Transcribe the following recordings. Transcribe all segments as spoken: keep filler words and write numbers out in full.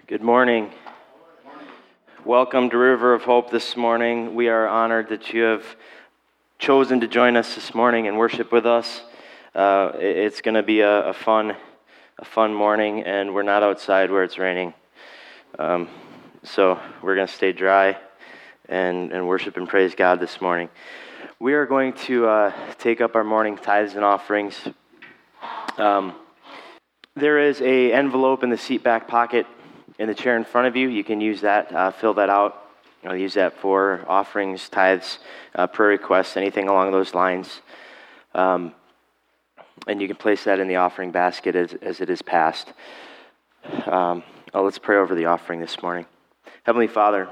Good morning. Welcome to River of Hope this morning. We are honored that you have chosen to join us this morning and worship with us. Uh, it- it's going to be a, a fun, a fun morning, and we're not outside where it's raining. Um, so we're going to stay dry and, and worship and praise God this morning. We are going to uh, take up our morning tithes and offerings. Um, there is a envelope in the seat back pocket in the chair in front of you. You can use that, uh, fill that out. I'll use that for offerings, tithes, uh, prayer requests, anything along those lines. Um, and you can place that in the offering basket as, as it is passed. Um, oh, let's pray over the offering this morning. Heavenly Father,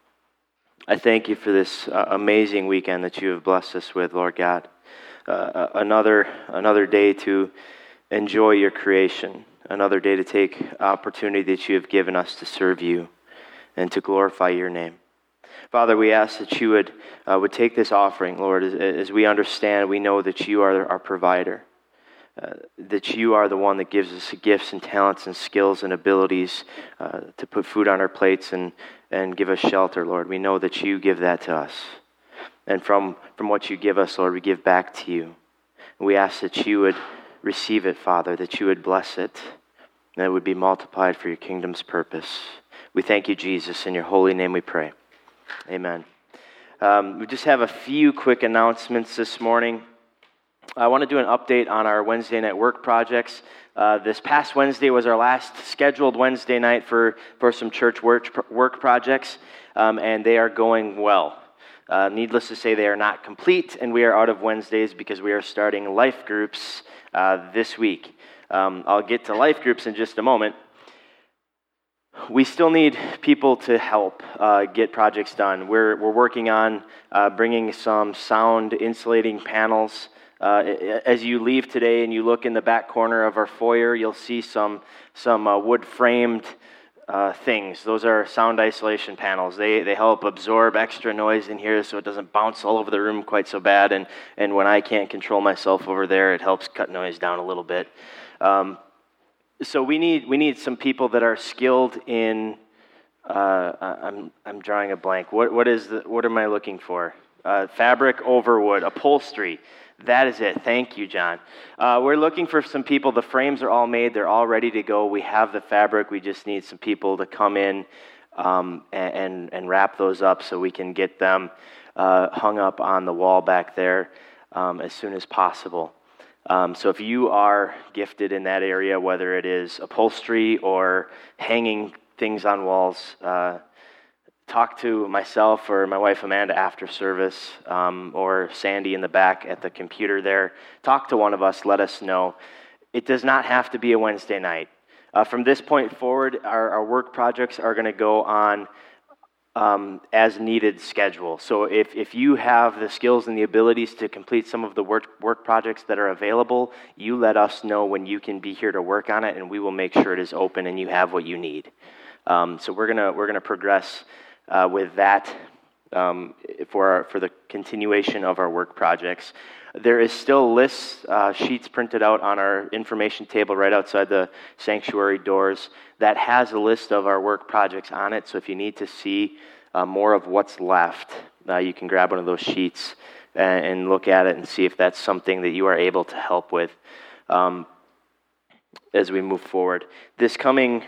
I thank you for this uh, amazing weekend that you have blessed us with, Lord God. Uh, another another day to enjoy your creation. Another day to take opportunity that you have given us to serve you and to glorify your name. Father, we ask that you would uh, would take this offering, Lord, as, as we understand, we know that you are our provider, uh, that you are the one that gives us gifts and talents and skills and abilities uh, to put food on our plates and, and give us shelter, Lord. We know that you give that to us. And from, from what you give us, Lord, we give back to you. And we ask that you would receive it, Father, that you would bless it, and it would be multiplied for your kingdom's purpose. We thank you, Jesus. In your holy name we pray. Amen. Um, we just have a few quick announcements this morning. I want to do an update on our Wednesday night work projects. Uh, this past Wednesday was our last scheduled Wednesday night for, for some church work, work projects, um, and they are going well. Uh, needless to say, they are not complete, and we are out of Wednesdays because we are starting life groups uh, this week. Um, I'll get to life groups in just a moment. We still need people to help uh, get projects done. We're we're working on uh, bringing some sound insulating panels. Uh, as you leave today and you look in the back corner of our foyer, you'll see some some uh, wood framed uh, things. Those are sound isolation panels. They they help absorb extra noise in here so it doesn't bounce all over the room quite so bad. And and when I can't control myself over there, it helps cut noise down a little bit. Um, so we need we need some people that are skilled in. Uh, I'm I'm drawing a blank. What what is the, what am I looking for? Uh, fabric over wood, upholstery. That is it. Thank you, John. Uh, we're looking for some people. The frames are all made. They're all ready to go. We have the fabric. We just need some people to come in um, and, and and wrap those up so we can get them uh, hung up on the wall back there um, as soon as possible. Um, so if you are gifted in that area, whether it is upholstery or hanging things on walls, uh, talk to myself or my wife Amanda after service, um, or Sandy in the back at the computer there. Talk to one of us. Let us know. It does not have to be a Wednesday night. Uh, from this point forward, our, our work projects are going to go on Um, as needed schedule. So if, if you have the skills and the abilities to complete some of the work work projects that are available, you let us know when you can be here to work on it, and we will make sure it is open and you have what you need. Um, so we're gonna we're gonna progress uh, with that um, for our, for the continuation of our work projects. There is still lists, uh, sheets printed out on our information table right outside the sanctuary doors that has a list of our work projects on it. So if you need to see uh, more of what's left, uh, you can grab one of those sheets and, and look at it and see if that's something that you are able to help with um, as we move forward. This coming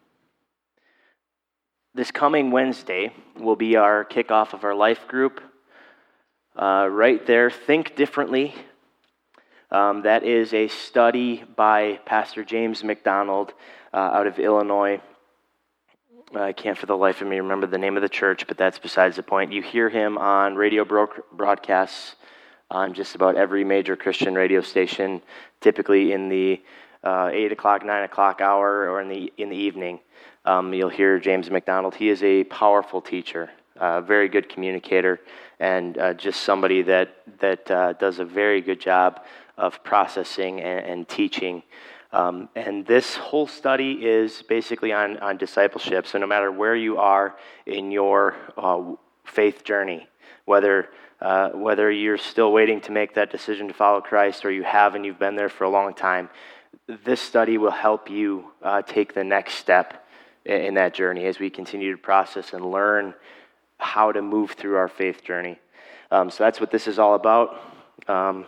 this coming Wednesday will be our kickoff of our life group. Uh, right there, Think Differently. Um, that is a study by Pastor James McDonald uh, out of Illinois. I can't for the life of me remember the name of the church, but that's besides the point. You hear him on radio bro- broadcasts on just about every major Christian radio station, typically in the uh, eight o'clock, nine o'clock hour or in the in the evening. Um, you'll hear James McDonald. He is a powerful teacher, a very good communicator, and uh, just somebody that that uh, does a very good job of processing and, and teaching. Um, and this whole study is basically on, on discipleship. So no matter where you are in your uh, faith journey, whether uh, whether you're still waiting to make that decision to follow Christ or you have and you've been there for a long time, this study will help you uh, take the next step in, in that journey as we continue to process and learn how to move through our faith journey. Um, so that's what this is all about. Um,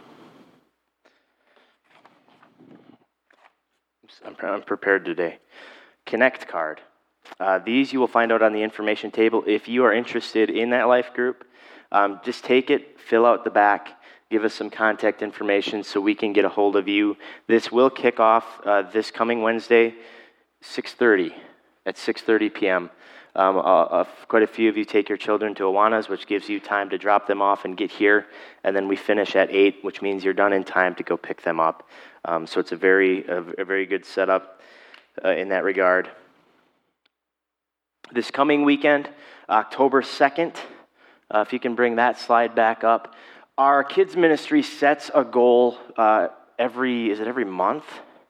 I'm, I'm prepared today. Connect card. Uh, these you will find out on the information table. If you are interested in that life group, um, just take it, fill out the back, give us some contact information so we can get a hold of you. This will kick off uh, this coming Wednesday, six thirty, at six thirty p.m. Um, uh, uh, quite a few of you take your children to Awanas, which gives you time to drop them off and get here, and then we finish at eight, which means you're done in time to go pick them up. Um, so it's a very, a, a very good setup uh, in that regard. This coming weekend, October second, uh, if you can bring that slide back up, our kids ministry sets a goal uh, every, is it every month?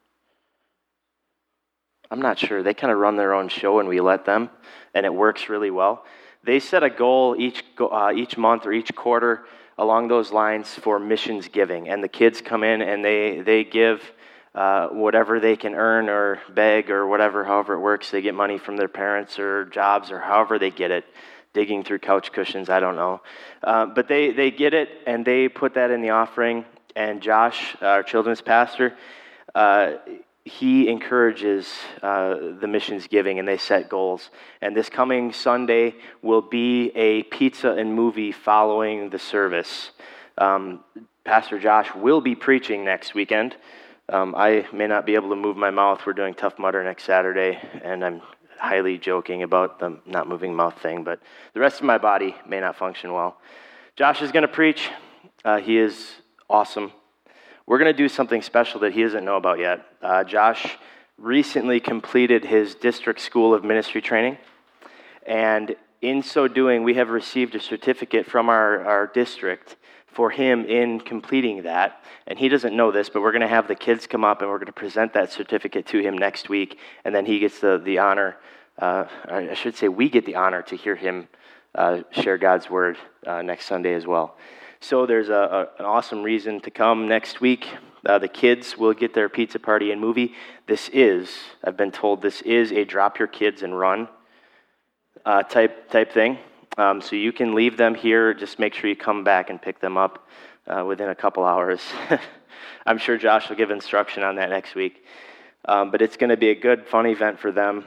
I'm not sure. They kind of run their own show and we let them, and it works really well. They set a goal each uh, each month or each quarter along those lines for missions giving, and the kids come in and they, they give Uh, whatever they can earn or beg or whatever, however it works. They get money from their parents or jobs or however they get it, digging through couch cushions, I don't know. Uh, but they, they get it and they put that in the offering. And Josh, our children's pastor, uh, he encourages uh, the missions giving, and they set goals. And this coming Sunday will be a pizza and movie following the service. Um, Pastor Josh will be preaching next weekend. Um, I may not be able to move my mouth. We're doing Tough Mudder next Saturday, and I'm highly joking about the not moving mouth thing, but the rest of my body may not function well. Josh is going to preach. Uh, he is awesome. We're going to do something special that he doesn't know about yet. Uh, Josh recently completed his district school of ministry training, and in so doing, we have received a certificate from our, our district for him in completing that. And he doesn't know this, but we're going to have the kids come up and we're going to present that certificate to him next week, and then he gets the, the honor, uh, I should say we get the honor to hear him uh, share God's word uh, next Sunday as well. So there's a, a, an awesome reason to come next week. Uh, the kids will get their pizza party and movie. This is, I've been told, this is a drop your kids and run uh, type type thing. Um, so you can leave them here. Just make sure you come back and pick them up uh, within a couple hours. I'm sure Josh will give instruction on that next week. Um, but it's going to be a good, fun event for them.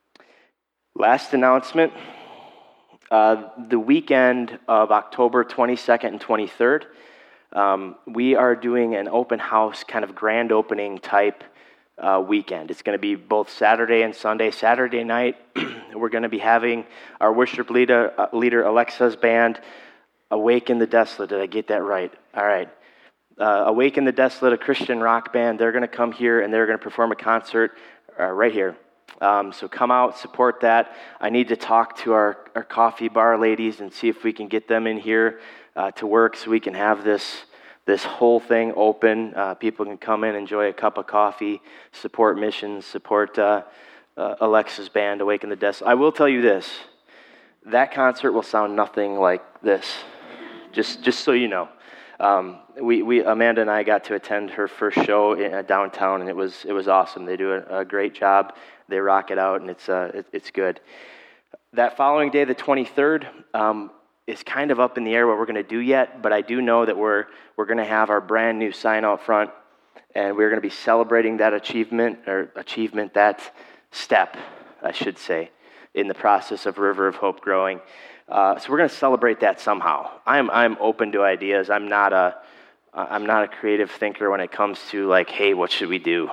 Last announcement. Uh, the weekend of October twenty-second and twenty-third, um, we are doing an open house, kind of grand opening type uh, weekend. It's going to be both Saturday and Sunday. Saturday night, we're going to be having our worship leader, uh, leader Alexa's band, Awaken the Desolate. Did I get that right? All right. Uh, Awaken the Desolate, a Christian rock band. They're going to come here and they're going to perform a concert uh, right here. Um, so come out, support that. I need to talk to our, our coffee bar ladies and see if we can get them in here uh, to work so we can have this this whole thing open. Uh, people can come in, enjoy a cup of coffee, support missions, support uh, uh, Alexa's band, Awaken the Desolate. I will tell you this, that concert will sound nothing like this, just just so you know. Um, we, we Amanda and I got to attend her first show in, uh, downtown, and it was it was awesome. They do a, a great job. They rock it out, and it's uh, it, it's good. That following day, the twenty-third, um, is kind of up in the air what we're going to do yet, but I do know that we're we're going to have our brand new sign out front, and we're going to be celebrating that achievement, or achievement, that step, I should say, in the process of River of Hope growing. Uh, so we're going to celebrate that somehow. I'm I'm open to ideas. I'm not a I'm not a creative thinker when it comes to like, hey, what should we do?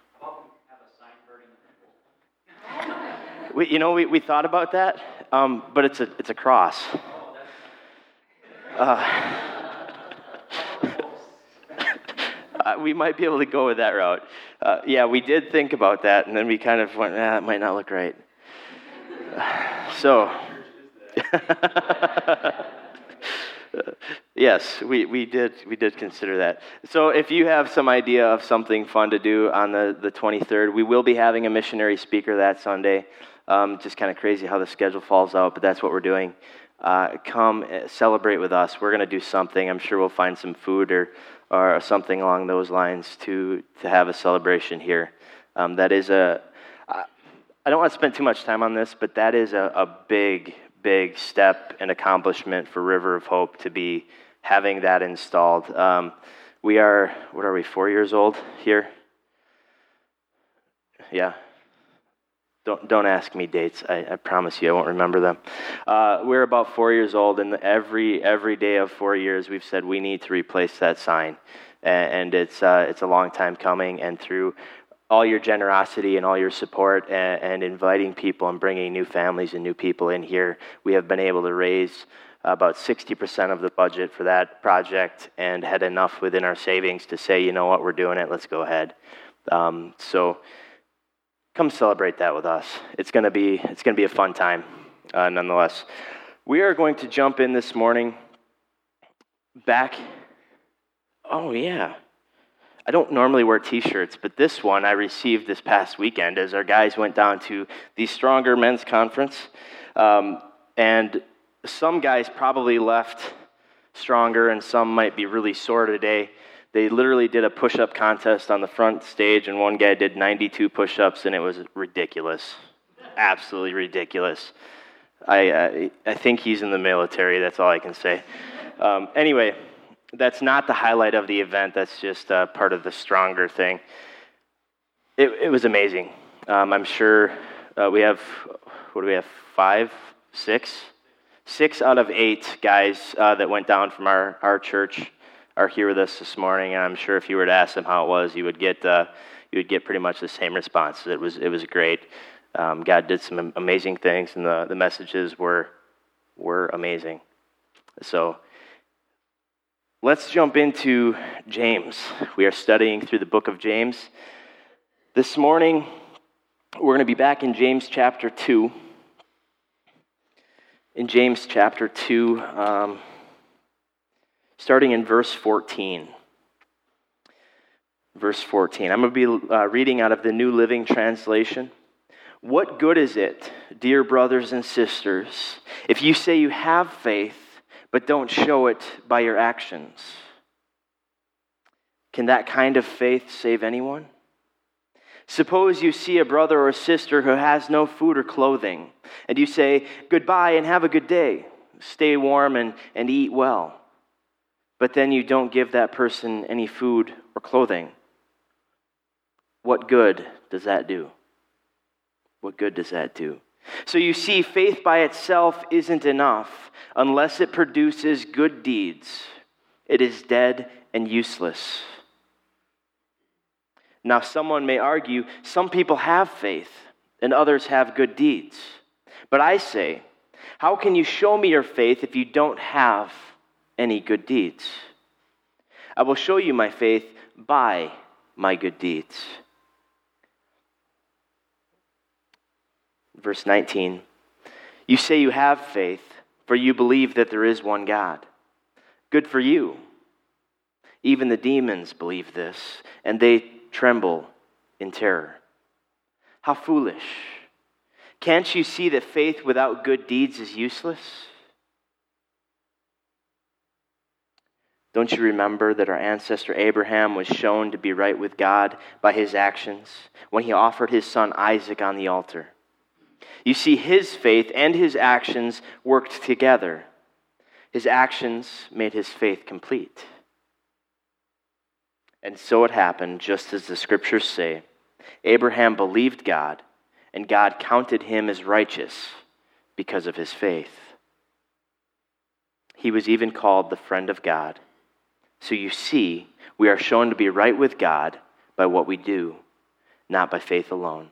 We, you know, we, we thought about that, um, but it's a it's a cross. Uh, uh, we might be able to go with that route. Uh, yeah, we did think about that, and then we kind of went, ah, it might not look right. So, yes, we, we did we did consider that. So if you have some idea of something fun to do on the, the twenty-third, we will be having a missionary speaker that Sunday. Um, just kind of crazy how the schedule falls out, but that's what we're doing. Uh, come celebrate with us. We're going to do something. I'm sure we'll find some food or or something along those lines to to have a celebration here. Um, that is a. I don't want to spend too much time on this, but that is a, a big, big step and accomplishment for River of Hope to be having that installed. Um, we are, what are we, four years old here? Yeah. Don't don't ask me dates. I, I promise you I won't remember them. Uh, we're about four years old, and every every day of four years we've said we need to replace that sign, and, and it's uh, it's a long time coming. And through all your generosity and all your support, and, and inviting people and bringing new families and new people in here, we have been able to raise about sixty percent of the budget for that project, and had enough within our savings to say, you know what, we're doing it. Let's go ahead. Um, so. Come celebrate that with us. It's going to be it's going to be a fun time, uh, nonetheless. We are going to jump in this morning back. Oh yeah, I don't normally wear T-shirts, but this one I received this past weekend as our guys went down to the Stronger Men's Conference, um, and some guys probably left stronger, and some might be really sore today. They literally did a push-up contest on the front stage, and one guy did ninety-two push-ups, and it was ridiculous. Absolutely ridiculous. I uh, I think he's in the military, that's all I can say. Um, anyway, that's not the highlight of the event. That's just uh, part of the Stronger thing. It, it was amazing. Um, I'm sure uh, we have, what do we have, five, six? Six out of eight guys uh, that went down from our, our church are here with us this morning, and I'm sure if you were to ask them how it was, you would get uh, you would get pretty much the same response. It was it was great. Um, God did some amazing things, and the, the messages were were amazing. So let's jump into James. We are studying through the book of James. This morning, we're going to be back in James chapter two. In James chapter two. Um, Starting in verse fourteen. Verse fourteen. I'm going to be uh, reading out of the New Living Translation. What good is it, dear brothers and sisters, if you say you have faith, but don't show it by your actions? Can that kind of faith save anyone? Suppose you see a brother or a sister who has no food or clothing, and you say, goodbye and have a good day. Stay warm and, and eat well. But then you don't give that person any food or clothing. What good does that do? What good does that do? So you see, faith by itself isn't enough unless it produces good deeds. It is dead and useless. Now, someone may argue, some people have faith and others have good deeds. But I say, how can you show me your faith if you don't have any good deeds? I will show you my faith by my good deeds. Verse nineteen, you say you have faith, for you believe that there is one God. Good for you. Even the demons believe this, and they tremble in terror. How foolish. Can't you see that faith without good deeds is useless? Don't you remember that our ancestor Abraham was shown to be right with God by his actions when he offered his son Isaac on the altar? You see, his faith and his actions worked together. His actions made his faith complete. And so it happened, just as the scriptures say, Abraham believed God, and God counted him as righteous because of his faith. He was even called the friend of God. So you see, we are shown to be right with God by what we do, not by faith alone.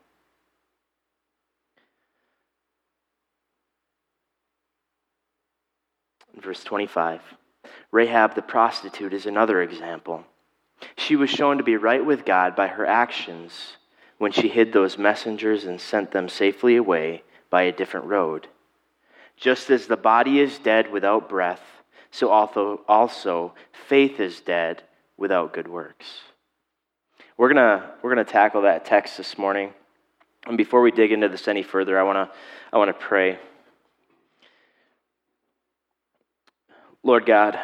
Verse twenty-five, Rahab the prostitute is another example. She was shown to be right with God by her actions when she hid those messengers and sent them safely away by a different road. Just as the body is dead without breath, so also, also faith is dead without good works. We're gonna we're gonna tackle that text this morning, and before we dig into this any further, I wanna I wanna pray. Lord God,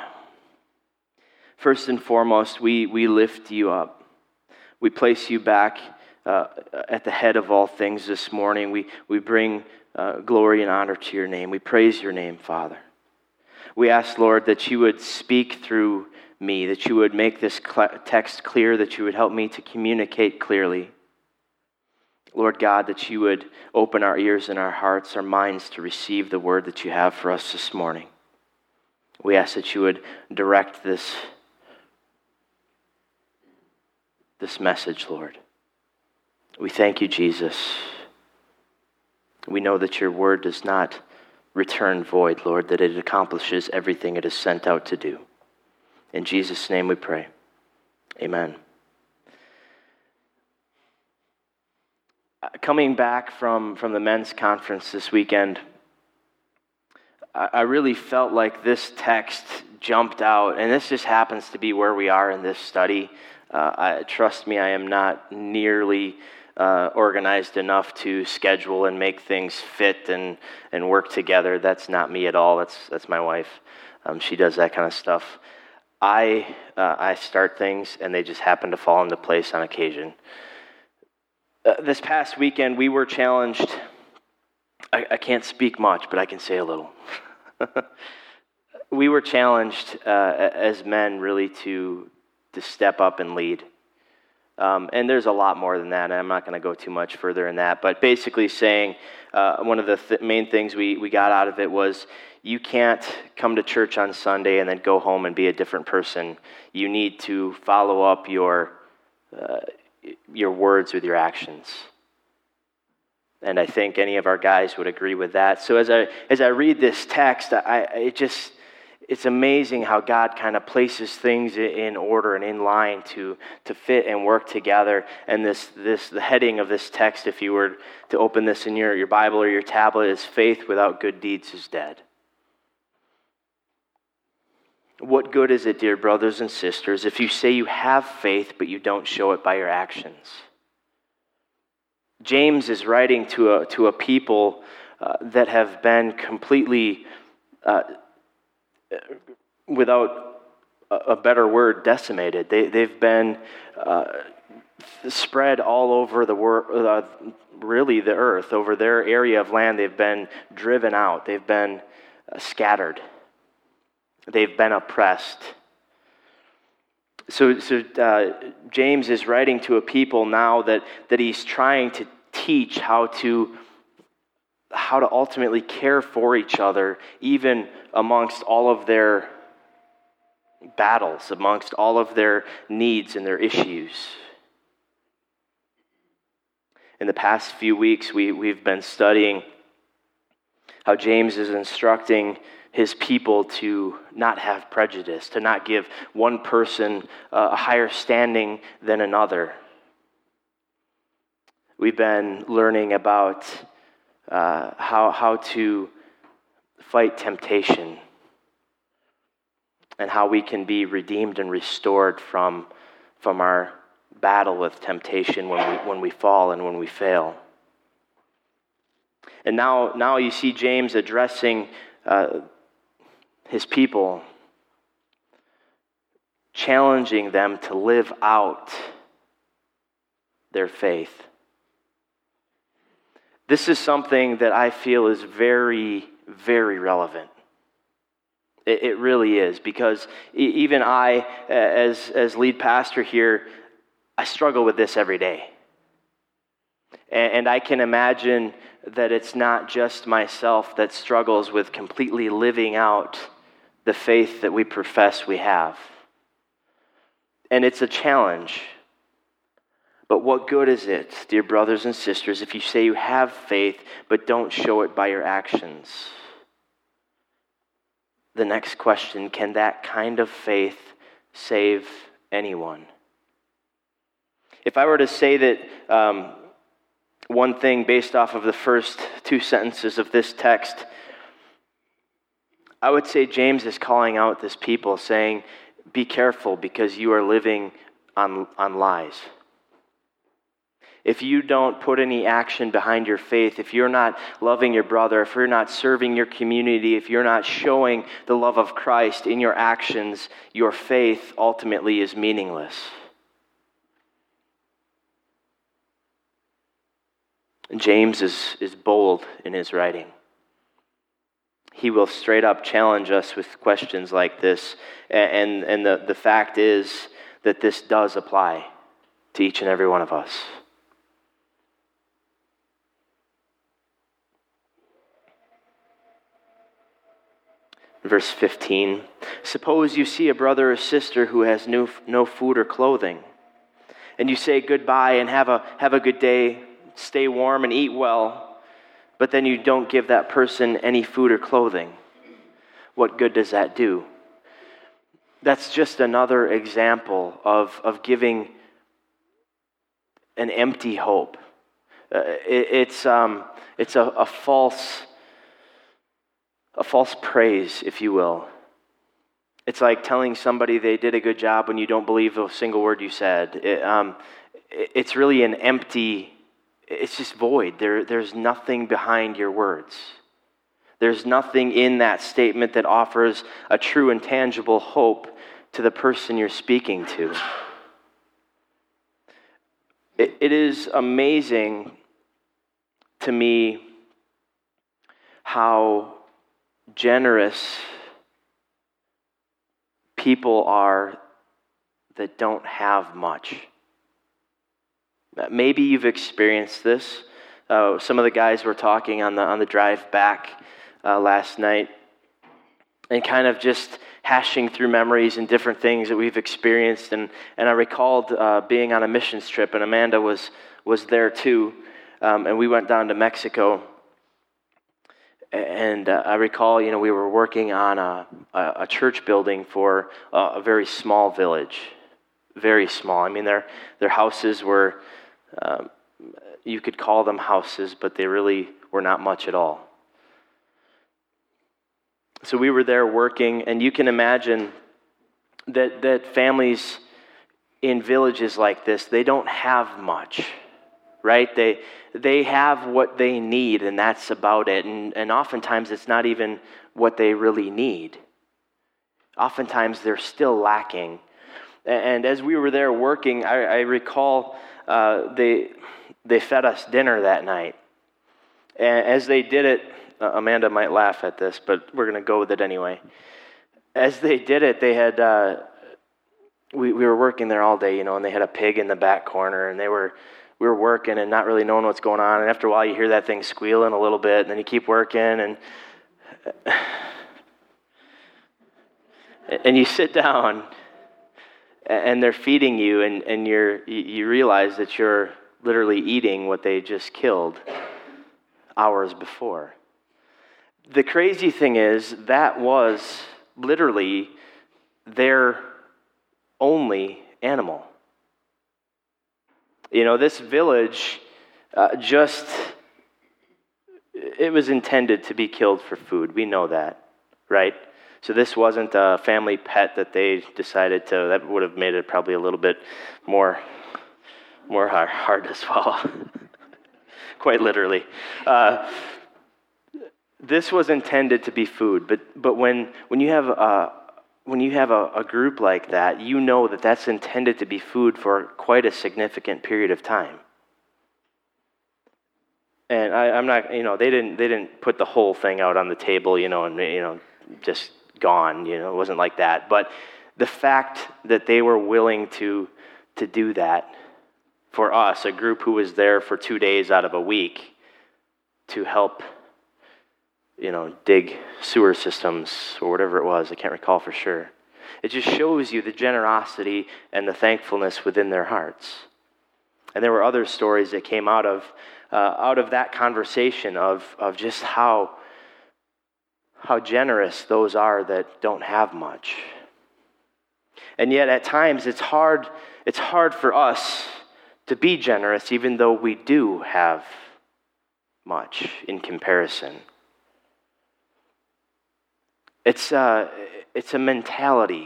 first and foremost, we we lift you up. We place you back uh, at the head of all things this morning. We, we bring uh, glory and honor to your name. We praise your name, Father. We ask, Lord, that you would speak through me, that you would make this cl- text clear, that you would help me to communicate clearly. Lord God, that you would open our ears and our hearts, our minds to receive the word that you have for us this morning. We ask that you would direct this, this message, Lord. We thank you, Jesus. We know that your word does not return void, Lord, that it accomplishes everything it is sent out to do. In Jesus' name we pray. Amen. Coming back from, from the men's conference this weekend, I, I really felt like this text jumped out, and this just happens to be where we are in this study. Uh, I, trust me, I am not nearly uh, organized enough to schedule and make things fit and, and work together. That's not me at all. That's that's my wife. Um, she does that kind of stuff. I uh, I start things, and they just happen to fall into place on occasion. Uh, this past weekend, we were challenged. I, I can't speak much, but I can say a little. We were challenged uh, as men, really, to to step up and lead. Um, and there's a lot more than that, and I'm not going to go too much further in that. But basically saying, uh, one of the th- main things we, we got out of it was, you can't come to church on Sunday and then go home and be a different person. You need to follow up your uh, your words with your actions. And I think any of our guys would agree with that. So as I as I read this text, I it just it's amazing how God kind of places things in order and in line to to fit and work together. And this this the heading of this text, if you were to open this in your, your Bible or your tablet, is faith without good deeds is dead. What good is it, dear brothers and sisters, if you say you have faith, but you don't show it by your actions? James is writing to a, to a people uh, that have been completely, uh, without a, a better word, decimated. They, they've been uh, spread all over the world, uh, really the earth, over their area of land. They've been driven out. They've been uh, scattered. They've been oppressed. So, so uh, James is writing to a people now that, that he's trying to teach how to how to ultimately care for each other, even amongst all of their battles, amongst all of their needs and their issues. In the past few weeks, we, we've been studying how James is instructing his people to not have prejudice, to not give one person uh, a higher standing than another. We've been learning about uh, how how to fight temptation and how we can be redeemed and restored from from our battle with temptation when we when we fall and when we fail. And now now you see James addressing uh, his people, challenging them to live out their faith. This is something that I feel is very, very relevant. It, it really is, because even I, as, as lead pastor here, I struggle with this every day. And, and I can imagine that it's not just myself that struggles with completely living out the faith that we profess we have. And it's a challenge. But what good is it, dear brothers and sisters, if you say you have faith but don't show it by your actions? The next question, can that kind of faith save anyone? If I were to say that um, one thing based off of the first two sentences of this text, I would say James is calling out this people, saying, be careful because you are living on, on lies. If you don't put any action behind your faith, if you're not loving your brother, if you're not serving your community, if you're not showing the love of Christ in your actions, your faith ultimately is meaningless. James is, is bold in his writing. He will straight up challenge us with questions like this. And, and the, the fact is that this does apply to each and every one of us. Verse fifteen, suppose you see a brother or sister who has no, no food or clothing, and you say goodbye and have a, have a good day, stay warm and eat well, but then you don't give that person any food or clothing. What good does that do? That's just another example of, of giving an empty hope. Uh, it, it's um, it's a, a false a false praise, if you will. It's like telling somebody they did a good job when you don't believe a single word you said. It, um, it, it's really an empty. It's just void. There, there's nothing behind your words. There's nothing in that statement that offers a true and tangible hope to the person you're speaking to. It, it is amazing to me how generous people are that don't have much. Maybe you've experienced this. Uh, some of the guys were talking on the on the drive back uh, last night, and kind of just hashing through memories and different things that we've experienced. And, and I recalled uh, being on a missions trip, and Amanda was was there too, um, and we went down to Mexico. And uh, I recall, you know, we were working on a, a, a church building for a, a very small village, very small. I mean, their their houses were, um, you could call them houses, but they really were not much at all. So we were there working, and you can imagine that that families in villages like this, they don't have much, right? They they have what they need, and that's about it. And, and oftentimes it's not even what they really need. Oftentimes they're still lacking. And as we were there working, I, I recall uh, they they fed us dinner that night. And as they did it, uh, Amanda might laugh at this, but we're going to go with it anyway. As they did it, they had uh, we we were working there all day, you know, and they had a pig in the back corner, and they were. We were working and not really knowing what's going on. And after a while, you hear that thing squealing a little bit, and then you keep working, and and you sit down, and they're feeding you, and, and you're you realize that you're literally eating what they just killed hours before. The crazy thing is, that was literally their only animal. You know, this village uh, just, it was intended to be killed for food. We know that, right? So this wasn't a family pet that they decided to, that would have made it probably a little bit more, more hard, hard to swallow. Quite literally. Uh, this was intended to be food, but but when when you have a When you have a, a group like that, you know that that's intended to be food for quite a significant period of time. And I, I'm not, you know, they didn't they didn't put the whole thing out on the table, you know, and you know, just gone, you know, it wasn't like that. But the fact that they were willing to to do that for us, a group who was there for two days out of a week to help, you know, dig sewer systems or whatever it was. I can't recall for sure. It just shows you the generosity and the thankfulness within their hearts. And there were other stories that came out of uh, out of that conversation of of just how how generous those are that don't have much. And yet at times it's hard it's hard for us to be generous even though we do have much in comparison. It's uh, it's a mentality.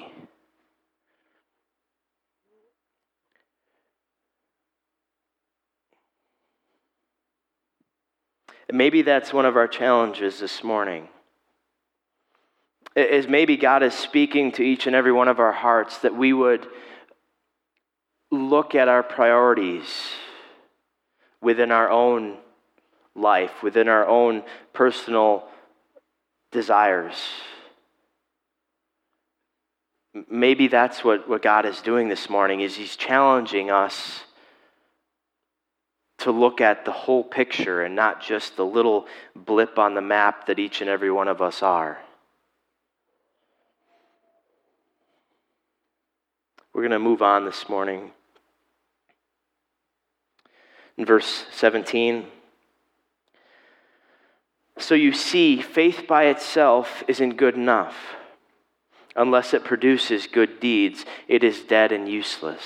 And maybe that's one of our challenges this morning. Is maybe God is speaking to each and every one of our hearts that we would look at our priorities within our own life, within our own personal desires. Maybe that's what, what God is doing this morning, is he's challenging us to look at the whole picture and not just the little blip on the map that each and every one of us are. We're going to move on this morning. In verse seventeen, so you see, faith by itself isn't good enough. Unless it produces good deeds, it is dead and useless.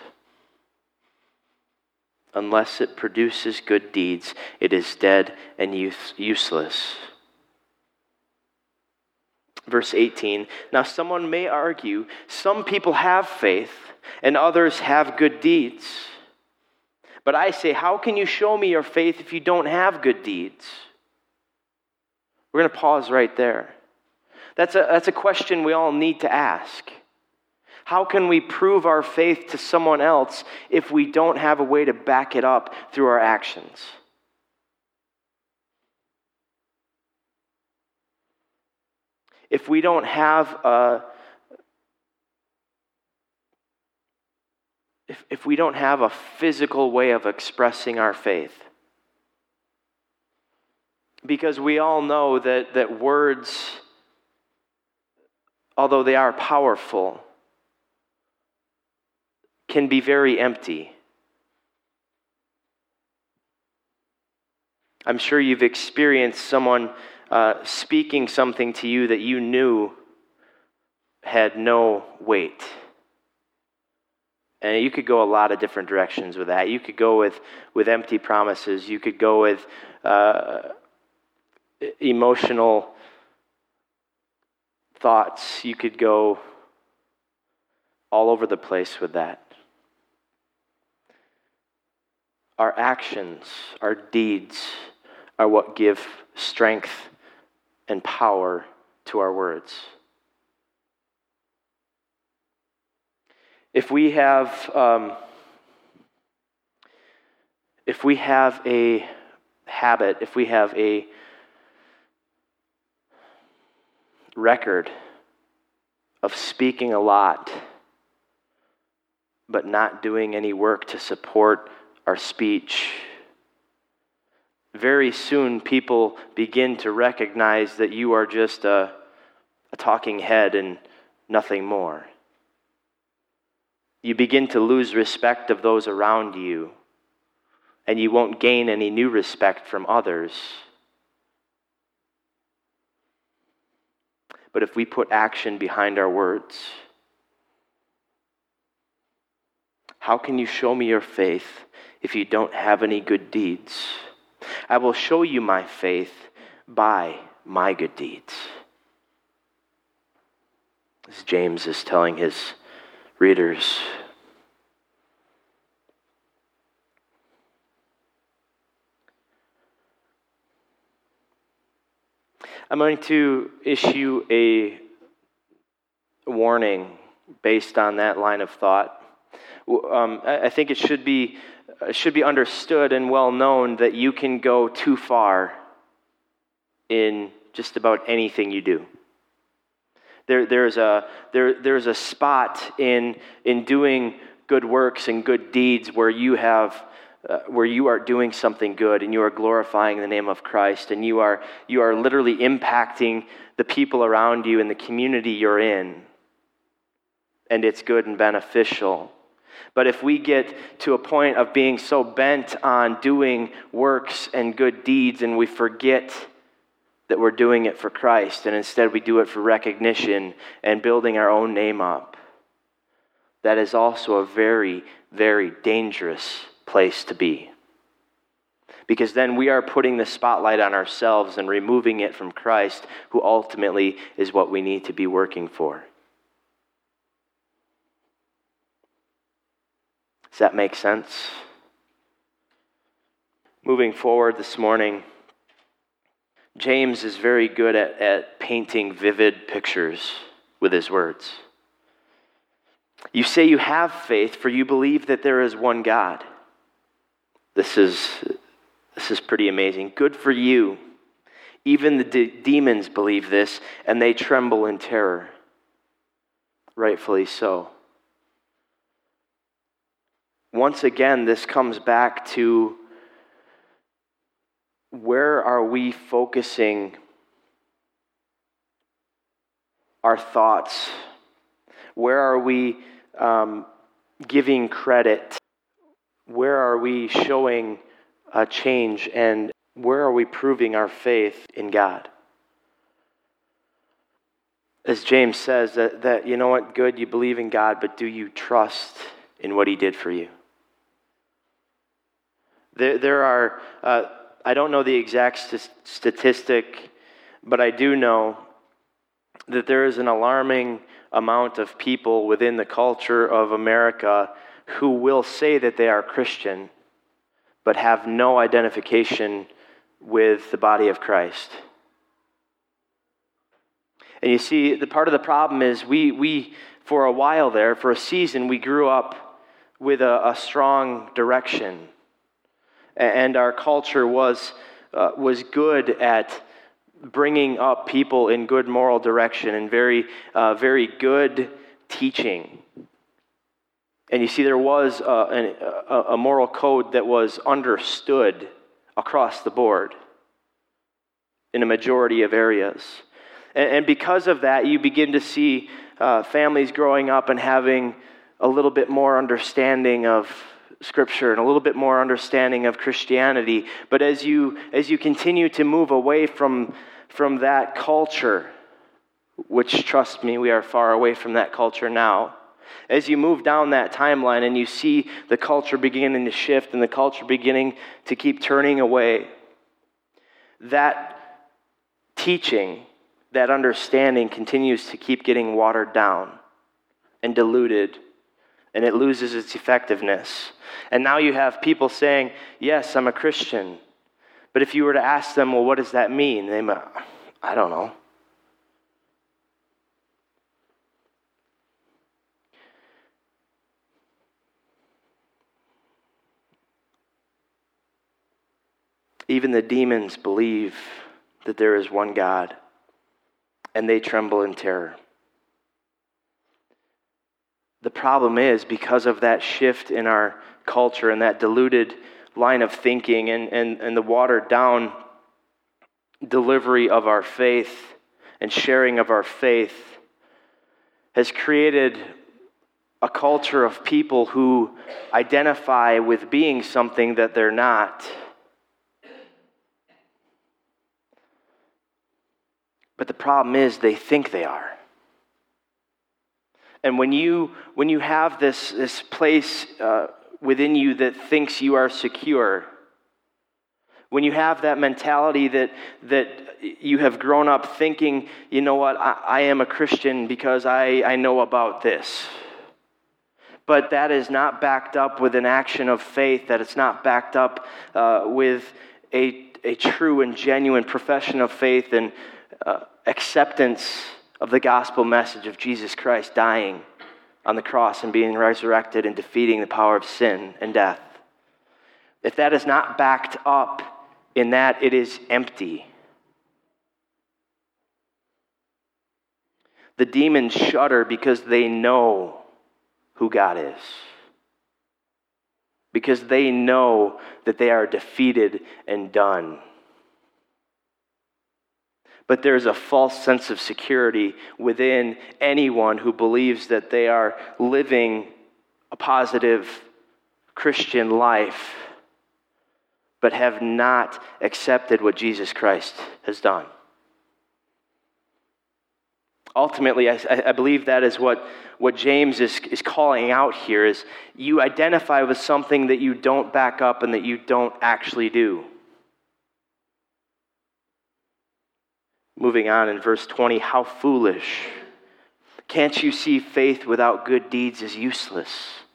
Unless it produces good deeds, it is dead and use- useless. Verse eighteen, now someone may argue, some people have faith and others have good deeds. But I say, how can you show me your faith if you don't have good deeds? We're going to pause right there. That's a, that's a question we all need to ask. How can we prove our faith to someone else if we don't have a way to back it up through our actions? If we don't have a, if, if we don't have a physical way of expressing our faith, because we all know that, that words, although they are powerful, can be very empty. I'm sure you've experienced someone uh, speaking something to you that you knew had no weight. And you could go a lot of different directions with that. You could go with, with empty promises. You could go with uh, emotional thoughts. You could go all over the place with that. Our actions, our deeds, are what give strength and power to our words. If we have, um, if we have a habit, if we have a record of speaking a lot, but not doing any work to support our speech, very soon people begin to recognize that you are just a, a talking head and nothing more. You begin to lose respect of those around you, and you won't gain any new respect from others. But if we put action behind our words, how can you show me your faith if you don't have any good deeds? I will show you my faith by my good deeds. As James is telling his readers. I'm going to issue a warning based on that line of thought. Um, I think it should be it should be understood and well known that you can go too far in just about anything you do. There, there's a there, there's a spot in in doing good works and good deeds where you have uh, where you are doing something good and you are glorifying the name of Christ, and you are you are literally impacting the people around you and the community you're in, and it's good and beneficial. But if we get to a point of being so bent on doing works and good deeds and we forget that we're doing it for Christ, and instead we do it for recognition and building our own name up, that is also a very, very dangerous place to be. Because then we are putting the spotlight on ourselves and removing it from Christ, who ultimately is what we need to be working for. Does that make sense? Moving forward this morning, James is very good at, at painting vivid pictures with his words. You say you have faith, for you believe that there is one God. This is This is pretty amazing. Good for you. Even the de- demons believe this, and they tremble in terror. Rightfully so. Once again, this comes back to where are we focusing our thoughts? Where are we um, giving credit? Where are we showing a change? And where are we proving our faith in God? As James says, that, that you know what, good, you believe in God, but do you trust in what he did for you? There, there are, uh, I don't know the exact st- statistic, but I do know that there is an alarming amount of people within the culture of America who will say that they are Christian, but have no identification with the body of Christ. And you see, the part of the problem is we, we for a while there, for a season, we grew up with a, a strong direction. And our culture was uh, was good at bringing up people in good moral direction and very, uh, very good teaching. And you see, there was a, an, a, a moral code that was understood across the board in a majority of areas. And, and because of that, you begin to see uh, families growing up and having a little bit more understanding of Scripture and a little bit more understanding of Christianity. But as you as you continue to move away from from that culture, which, trust me, we are far away from that culture now. As you move down that timeline and you see the culture beginning to shift and the culture beginning to keep turning away, that teaching, that understanding continues to keep getting watered down and diluted, and it loses its effectiveness. And now you have people saying, yes, I'm a Christian. But if you were to ask them, well, what does that mean? They might, I don't know. Even the demons believe that there is one God, and they tremble in terror. The problem is, because of that shift in our culture and that diluted line of thinking and, and, and the watered down delivery of our faith and sharing of our faith, has created a culture of people who identify with being something that they're not. But the problem is, they think they are. And when you when you have this, this place uh, within you that thinks you are secure, when you have that mentality that that you have grown up thinking, you know what, I, I am a Christian because I, I know about this. But that is not backed up with an action of faith, that it's not backed up uh, with a, a true and genuine profession of faith and uh, acceptance of the gospel message of Jesus Christ dying on the cross and being resurrected and defeating the power of sin and death. If that is not backed up in that, it is empty. The demons shudder because they know who God is. Because they know that they are defeated and done. But there's a false sense of security within anyone who believes that they are living a positive Christian life, but have not accepted what Jesus Christ has done. Ultimately, I, I believe that is what, what James is, is calling out here, is you identify with something that you don't back up and that you don't actually do. Moving on in verse twenty, how foolish. Can't you see faith without good deeds is useless?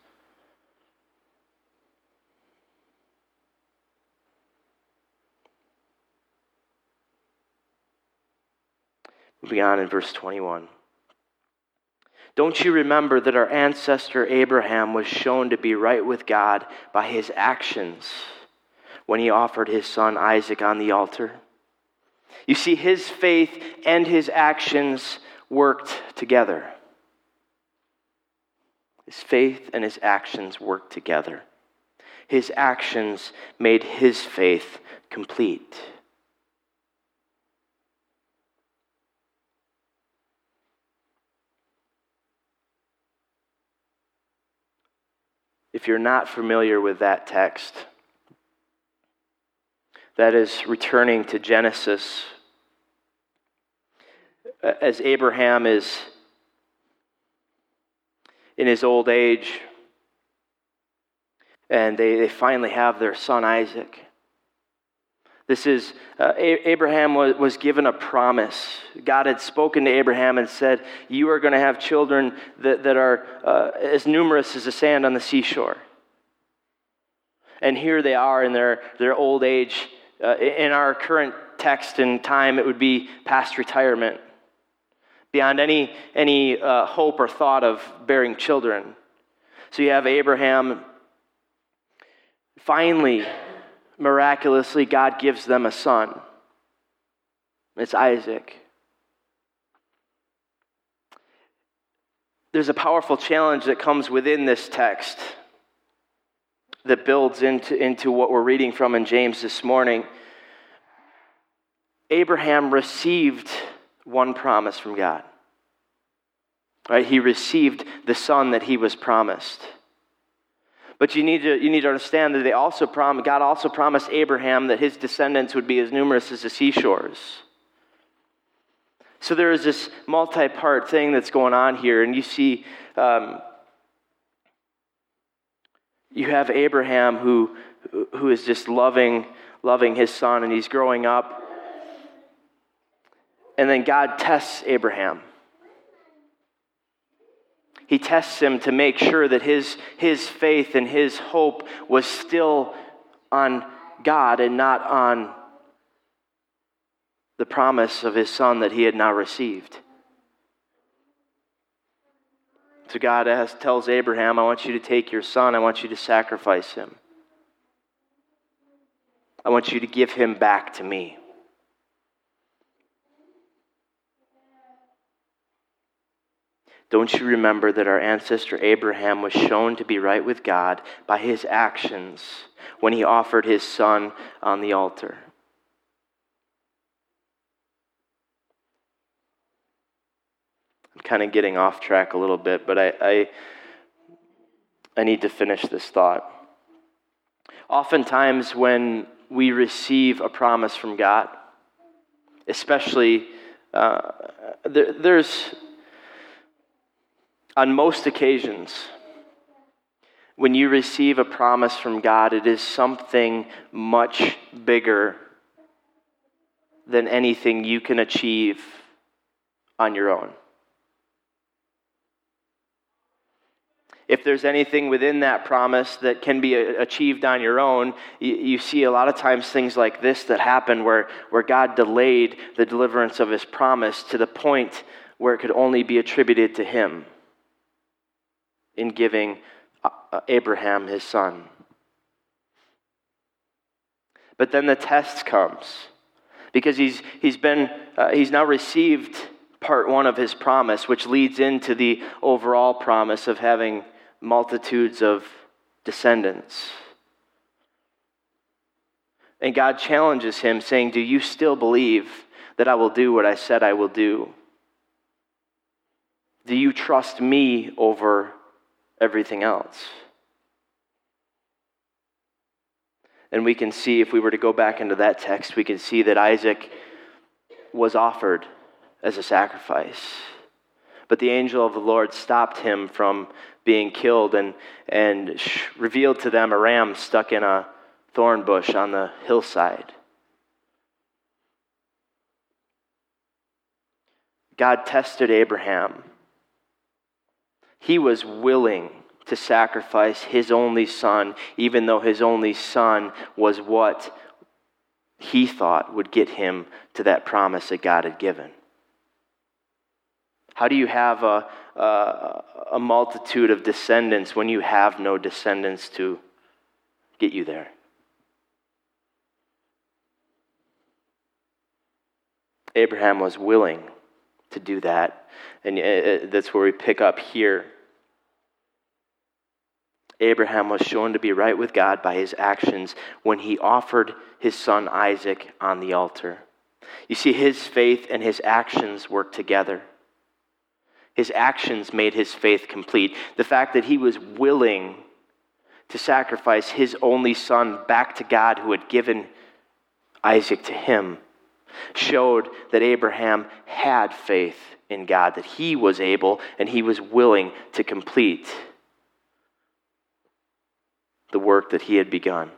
Moving on in verse twenty-one. Don't you remember that our ancestor Abraham was shown to be right with God by his actions when he offered his son Isaac on the altar. You see, his faith and his actions worked together. His faith and his actions worked together. His actions made his faith complete. If you're not familiar with that text, that is returning to Genesis. As Abraham is in his old age, and they, they finally have their son Isaac. This is, uh, A- Abraham was, was given a promise. God had spoken to Abraham and said, you are going to have children that, that are uh, as numerous as the sand on the seashore. And here they are in their, their old age. Uh, in our current text and time, it would be past retirement, beyond any, any uh, hope or thought of bearing children. So you have Abraham. Finally, miraculously, God gives them a son. It's Isaac. There's a powerful challenge that comes within this text that builds into, into what we're reading from in James this morning. Abraham received one promise from God. Right? He received the son that he was promised. But you need to you need to understand that they also prom- God also promised Abraham that his descendants would be as numerous as the seashores. So there is this multi-part thing that's going on here, and you see, um, you have Abraham who who is just loving loving his son, and he's growing up, and then God tests Abraham. He tests him to make sure that his, his faith and his hope was still on God and not on the promise of his son that he had now received. So God asks, tells Abraham, I want you to take your son, I want you to sacrifice him. I want you to give him back to me. Don't you remember that our ancestor Abraham was shown to be right with God by his actions when he offered his son on the altar? I'm kind of getting off track a little bit, but I, I, I need to finish this thought. Oftentimes when we receive a promise from God, especially uh, there, there's... On most occasions, when you receive a promise from God, it is something much bigger than anything you can achieve on your own. If there's anything within that promise that can be achieved on your own, you, you see a lot of times things like this that happen where, where God delayed the deliverance of his promise to the point where it could only be attributed to him in giving Abraham his son. But then the test comes because he's he's been uh, he's now received part one of his promise, which leads into the overall promise of having multitudes of descendants. And God challenges him, saying, "Do you still believe that I will do what I said I will do? Do you trust me over everything else?" And we can see, if we were to go back into that text, we can see that Isaac was offered as a sacrifice. But the angel of the Lord stopped him from being killed and, and revealed to them a ram stuck in a thorn bush on the hillside. God tested Abraham. He was willing to sacrifice his only son, even though his only son was what he thought would get him to that promise that God had given. How do you have a, a, a multitude of descendants when you have no descendants to get you there? Abraham was willing to do that. And uh, that's where we pick up here. Abraham was shown to be right with God by his actions when he offered his son Isaac on the altar. You see, his faith and his actions worked together. His actions made his faith complete. The fact that he was willing to sacrifice his only son back to God who had given Isaac to him showed that Abraham had faith in God, that he was able and he was willing to complete the work that he had begun.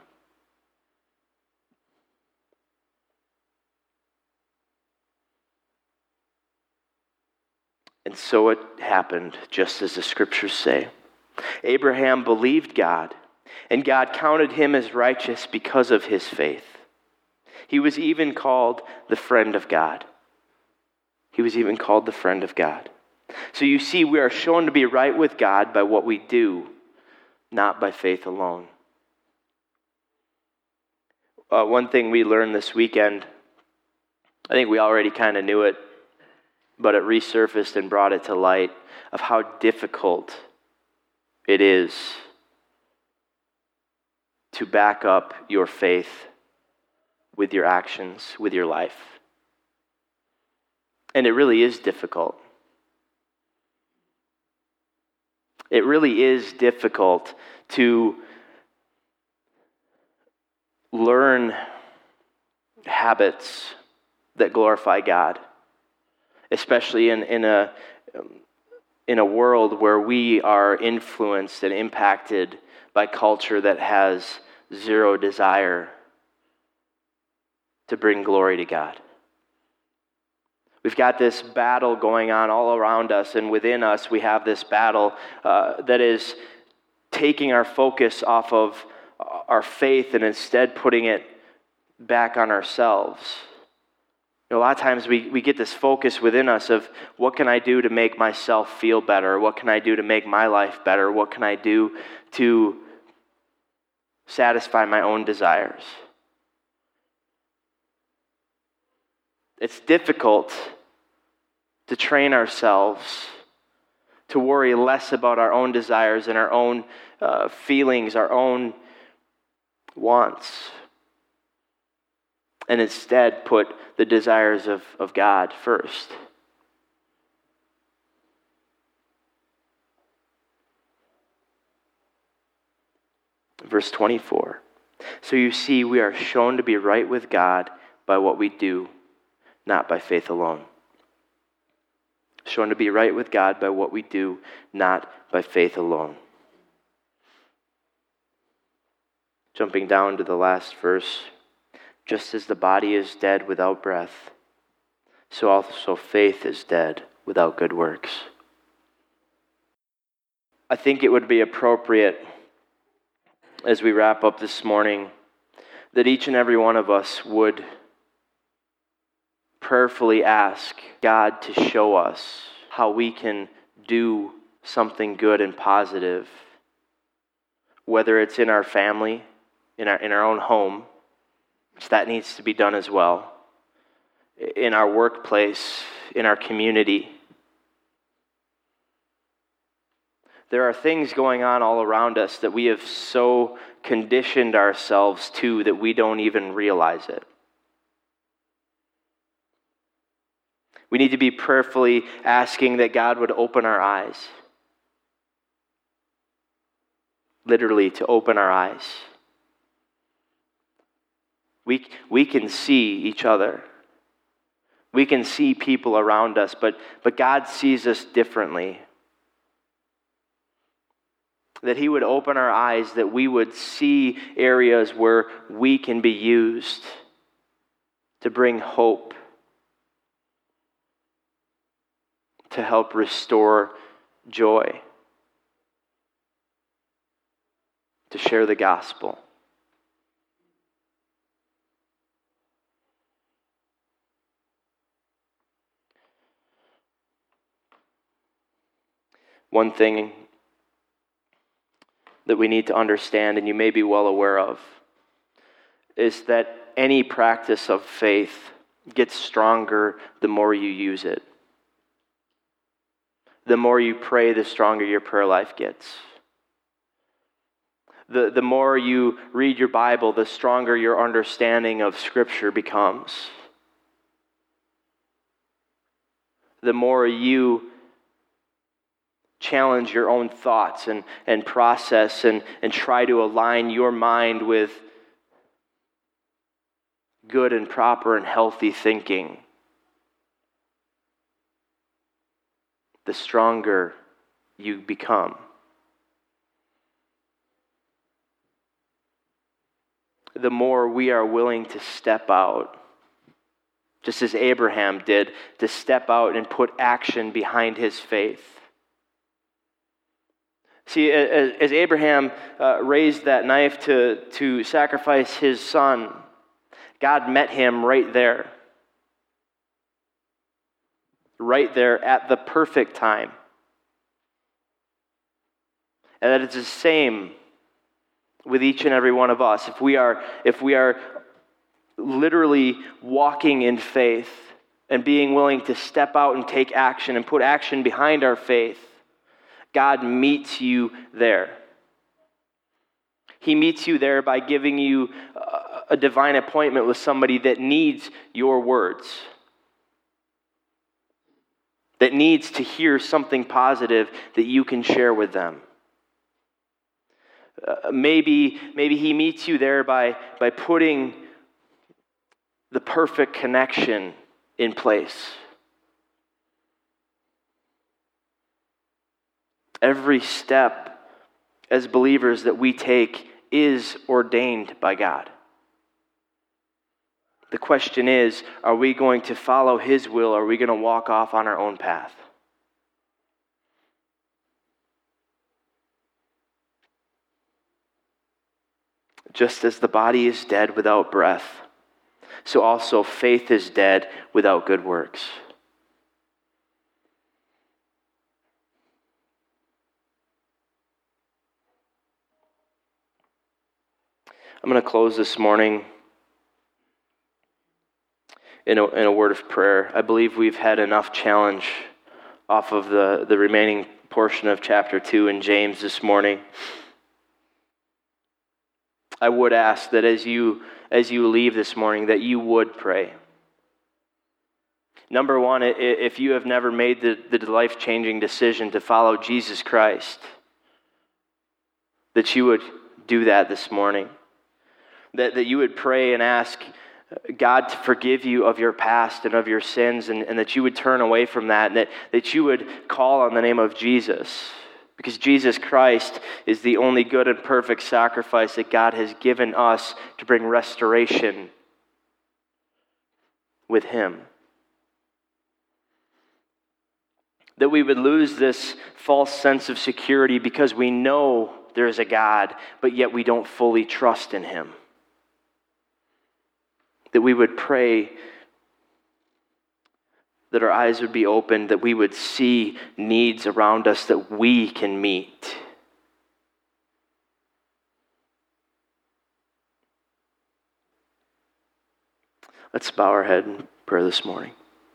And so it happened, just as the scriptures say. Abraham believed God, and God counted him as righteous because of his faith. He was even called the friend of God. He was even called the friend of God. So you see, we are shown to be right with God by what we do, not by faith alone. Uh, one thing we learned this weekend, I think we already kind of knew it, but it resurfaced and brought it to light of how difficult it is to back up your faith with your actions, with your life. And it really is difficult. It really is difficult to learn habits that glorify God, especially in, in a in a world where we are influenced and impacted by culture that has zero desire to bring glory to God. We've got this battle going on all around us, and within us we have this battle uh, that is taking our focus off of our faith and instead putting it back on ourselves. You know, a lot of times we, we get this focus within us of what can I do to make myself feel better? What can I do to make my life better? What can I do to satisfy my own desires? It's difficult to train ourselves to worry less about our own desires and our own uh, feelings, our own wants, and instead put the desires of, of God first. Verse twenty-four. So you see, we are shown to be right with God by what we do, not by faith alone. Shown to be right with God by what we do, not by faith alone. Jumping down to the last verse. Just as the body is dead without breath, so also faith is dead without good works. I think it would be appropriate, as we wrap up this morning, that each and every one of us would prayerfully ask God to show us how we can do something good and positive, whether it's in our family, in our in our own home, which that needs to be done as well, in our workplace, in our community. There are things going on all around us that we have so conditioned ourselves to that we don't even realize it. We need to be prayerfully asking that God would open our eyes. Literally, to open our eyes. We, we can see each other. We can see people around us, but, but God sees us differently. That He would open our eyes, that we would see areas where we can be used to bring hope, to help restore joy, to share the gospel. One thing that we need to understand, and you may be well aware of, is that any practice of faith gets stronger the more you use it. The more you pray, the stronger your prayer life gets. The, the more you read your Bible, the stronger your understanding of Scripture becomes. The more you challenge your own thoughts and, and process and, and try to align your mind with good and proper and healthy thinking, the stronger you become. The more we are willing to step out, just as Abraham did, to step out and put action behind his faith. See, as Abraham uh, raised that knife to, to sacrifice his son, God met him right there. Right there at the perfect time. And that it's the same with each and every one of us. If we are, if we are literally walking in faith and being willing to step out and take action and put action behind our faith, God meets you there. He meets you there by giving you a divine appointment with somebody that needs your words, that needs to hear something positive that you can share with them. Uh, maybe, maybe he meets you there by, by putting the perfect connection in place. Every step as believers that we take is ordained by God. The question is, are we going to follow His will, or are we going to walk off on our own path? Just as the body is dead without breath, so also faith is dead without good works. I'm going to close this morning in a, in a word of prayer. I believe we've had enough challenge off of the, the remaining portion of chapter two in James this morning. I would ask that as you as you leave this morning, that you would pray. Number one, if you have never made the, the life-changing decision to follow Jesus Christ, that you would do that this morning. That, that you would pray and ask God to forgive you of your past and of your sins, and, and that you would turn away from that, and that, that you would call on the name of Jesus. Because Jesus Christ is the only good and perfect sacrifice that God has given us to bring restoration with Him. That we would lose this false sense of security because we know there is a God, but yet we don't fully trust in Him. That we would pray that our eyes would be opened, that we would see needs around us that we can meet. Let's bow our head in prayer this morning.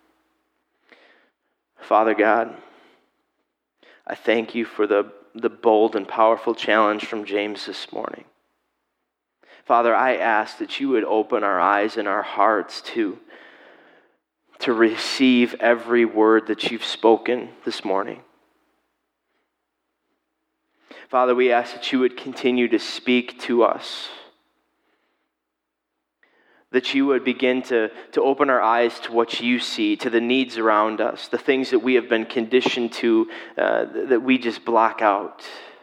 Father God, I thank you for the, the bold and powerful challenge from James this morning. Father, I ask that you would open our eyes and our hearts to, to receive every word that you've spoken this morning. Father, we ask that you would continue to speak to us, that you would begin to, to open our eyes to what you see, to the needs around us, the things that we have been conditioned to, uh, that we just block out.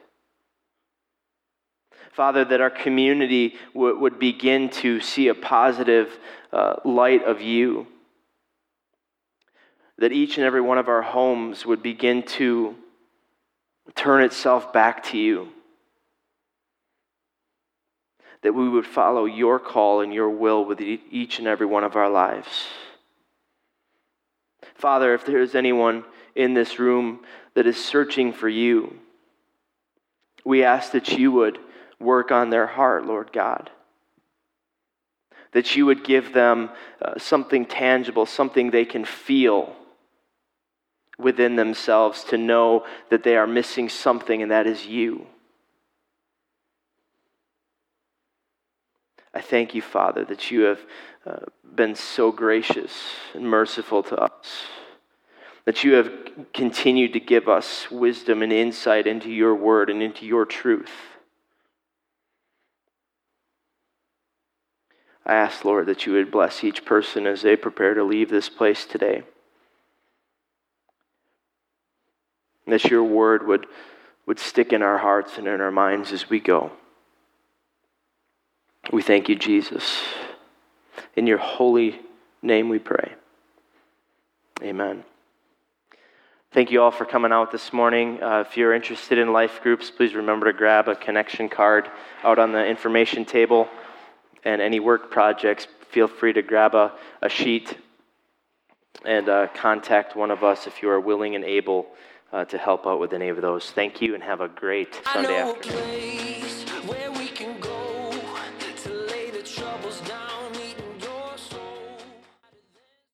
Father, that our community w- would begin to see a positive uh, light of you. That each and every one of our homes would begin to turn itself back to you. That we would follow your call and your will with e- each and every one of our lives. Father, if there is anyone in this room that is searching for you, we ask that you would work on their heart, Lord God. that you would give them uh, something tangible, something they can feel within themselves to know that they are missing something, and that is you. I thank you, Father, that you have uh, been so gracious and merciful to us, that you have continued to give us wisdom and insight into your word and into your truth. I ask, Lord, that you would bless each person as they prepare to leave this place today. That your word would, would stick in our hearts and in our minds as we go. We thank you, Jesus. In your holy name we pray. Amen. Thank you all for coming out this morning. Uh, if you're interested in life groups, please remember to grab a connection card out on the information table. And any work projects, feel free to grab a, a sheet and uh, contact one of us if you are willing and able uh, to help out with any of those. Thank you and have a great Sunday afternoon.